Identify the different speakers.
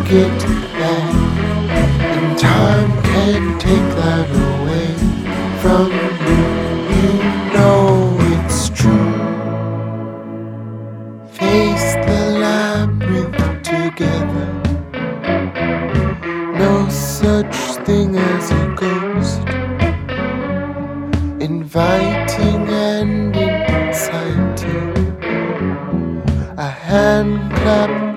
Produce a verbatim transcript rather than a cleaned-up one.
Speaker 1: get that, and time can't take that away from you. You know it's true. Face the labyrinth together. No such thing as a ghost, inviting and inciting, a hand clap